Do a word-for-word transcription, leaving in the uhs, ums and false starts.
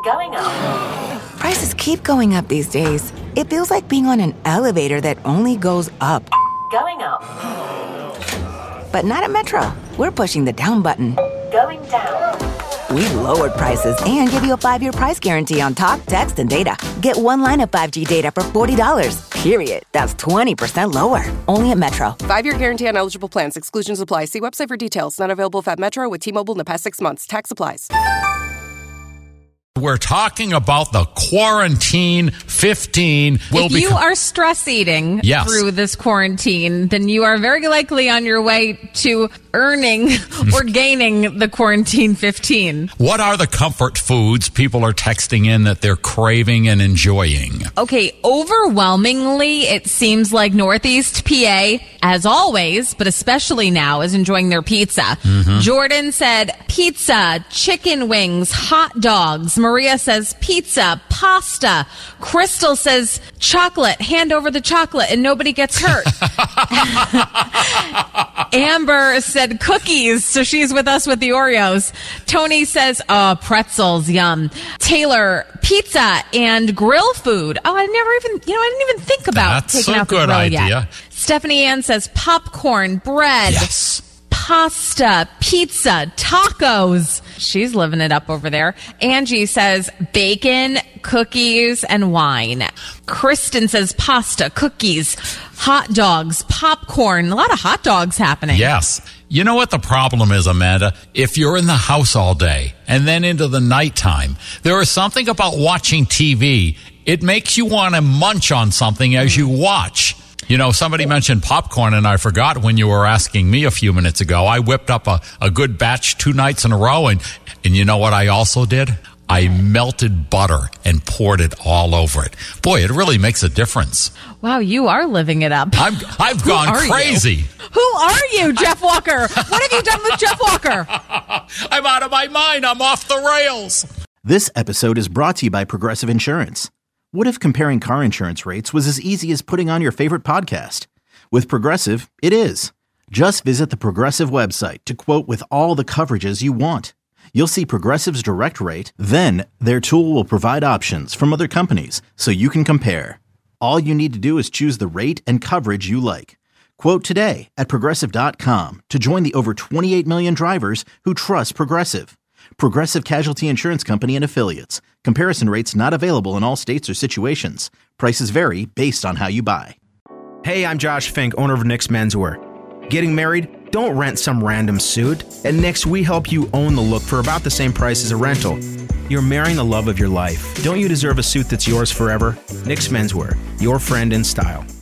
Going up. Prices keep going up these days. It feels like being on an elevator that only goes up. Going up. But not at Metro. We're pushing the down button. Going down. We've lowered prices and give you a five-year price guarantee on talk, text, and data. Get one line of five G data for forty dollars. Period. That's twenty percent lower. Only at Metro. Five-year guarantee on eligible plans. Exclusions apply. See website for details. Not available at Metro with T-Mobile in the past six months. Tax applies. We're talking about the quarantine fifteen. Will if you become- are stress eating yes. through this quarantine, then you are very likely on your way to earning or gaining the quarantine fifteen. What are the comfort foods people are texting in that they're craving and enjoying? Okay, overwhelmingly, it seems like Northeast P A, as always, but especially now, is enjoying their pizza. Mm-hmm. Jordan said pizza, chicken wings, hot dogs. Maria says pizza, pasta. Crystal says chocolate, hand over the chocolate and nobody gets hurt. Amber said cookies, so she's with us with the Oreos. Tony says, oh, pretzels, yum. Taylor, pizza and grill food. Oh, I never even, you know, I didn't even think about That's taking a out the good grill idea. yet. Stephanie Ann says popcorn, bread. Yes. Pasta, pizza, tacos. She's living it up over there. Angie says bacon, cookies, and wine. Kristen says pasta, cookies, hot dogs, popcorn. A lot of hot dogs happening. Yes. You know what the problem is, Amanda? If you're in the house all day and then into the nighttime, there is something about watching T V. It makes you want to munch on something as you watch. You know, somebody mentioned popcorn, and I forgot when you were asking me a few minutes ago. I whipped up a, a good batch two nights in a row, and, and you know what I also did? I melted butter and poured it all over it. Boy, it really makes a difference. Wow, you are living it up. I'm, I've gone crazy. You? Who are you, Jeff Walker? What have you done with Jeff Walker? I'm out of my mind. I'm off the rails. This episode is brought to you by Progressive Insurance. What if comparing car insurance rates was as easy as putting on your favorite podcast? With Progressive, it is. Just visit the Progressive website to quote with all the coverages you want. You'll see Progressive's direct rate, then their tool will provide options from other companies so you can compare. All you need to do is choose the rate and coverage you like. Quote today at Progressive dot com to join the over twenty-eight million drivers who trust Progressive. Progressive Casualty Insurance Company and Affiliates. Comparison rates not available in all states or situations. Prices vary based on how you buy. Hey, I'm Josh Fink, owner of Nick's Menswear. Getting married? Don't rent some random suit. At Nick's, we help you own the look for about the same price as a rental. You're marrying the love of your life. Don't you deserve a suit that's yours forever? Nick's Menswear, your friend in style.